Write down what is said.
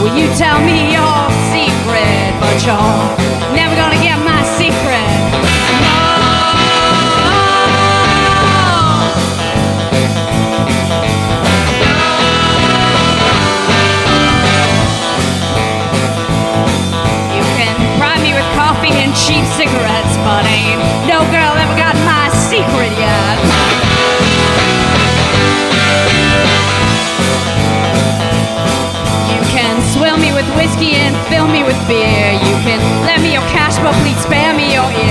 Well, you tell me your secret, but you're never gonna get my secret. No. You can bribe me with coffee and cheap cigarettes, but ain't no girl ever got my secret yet. Swill me with whiskey and fill me with beer. You can lend me your cash, but please spare me your ear.